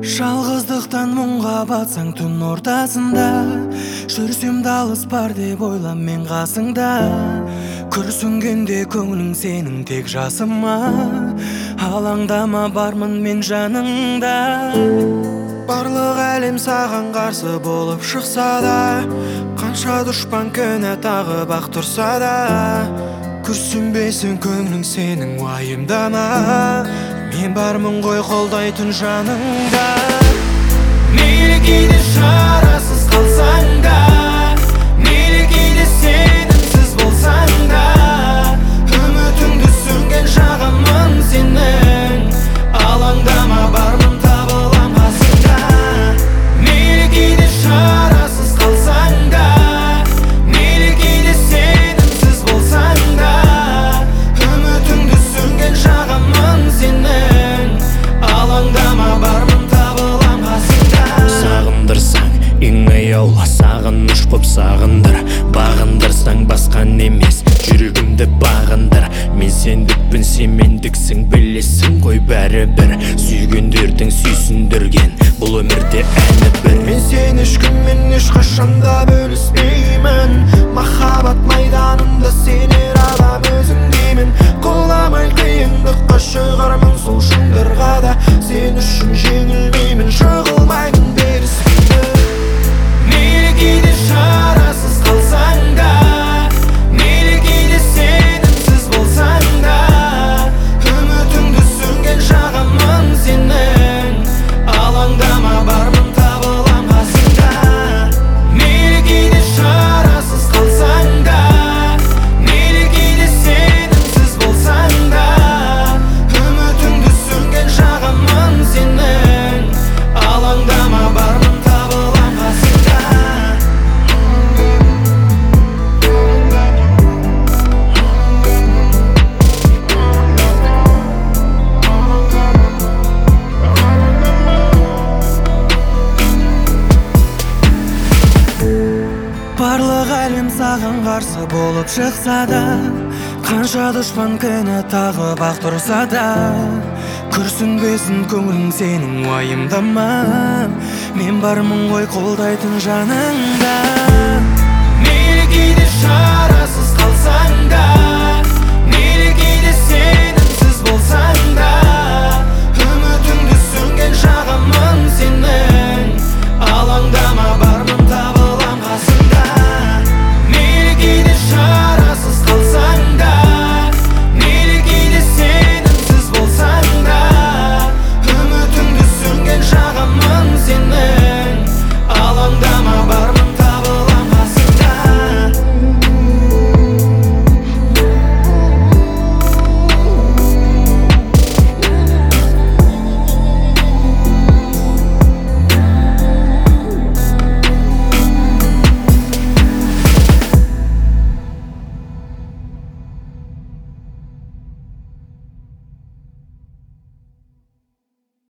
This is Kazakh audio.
Жалғыздықтан мұңға батсаң түн ортасында, жүрсем де алыс бар деп ойлам мен қасыңда. Күрсінгенде көңілің сенің тек жасыма, алаңдама бармын мен жаныңда. Барлық әлем саған қарсы болып шықса да, қанша дұшпан күні тағып ақ тұрса да, күрсінбесін көңілің сенің уайымдама, мен бармын ғой қолдайтын жаныңда. Мейлі кейде шарасыз қалсаң да, мейлі кейде сенімсіз болсаң да, үмітіңді сөнген жағамын сенің, алаңдама бармын табылам қасыңда. Мейлі кейде шарасыз қалсаң да, мейлі кейде сенімсіз болсаң да, үмітіңді сөнген жағамын сенің, алаңдама бармын табылам қасыңда. Сағындырсаң ең аяулы сағыныш боп сағындыр, бағындырсаң басқан емес жүрегімді бағындар. Мен сендікпін, сен мендіксің, білесің ғой бәрібір, сүйгендердің сүйсіндірген бұл өмірде әні бір. Мен сен ешкіммен ешқашанда бөліспеймін, махаббат майданында сенер адам өзің деймін. Қоламай қиындыққа шығармын сол шындарға да, сен үшін жеңілмеймін, жығылмаймын беріспеймін. Мейлі кейде шарасыз қалсаң да, мейлі кейде сенімсіз болсаң да, үмітіңді сөнген жағамын сенің, алаңдама бармын табылам қасыңда. Мейлі кейде шарасыз қалсаң да, мейлі кейде сенімсіз болсаң да, үмітіңді сөнген жағамын сенің, алаңдама бармын табылам қасыңда. Барлық әлем саған қарсы болып шықса да, қанша дұшпан күні тағып ақ тұрса да, күрсінбесін көңілің сенің уайымдама, мен бармын ғой қолдайтын жаныңда. Мейлі кейде шарасыз қалсаң да,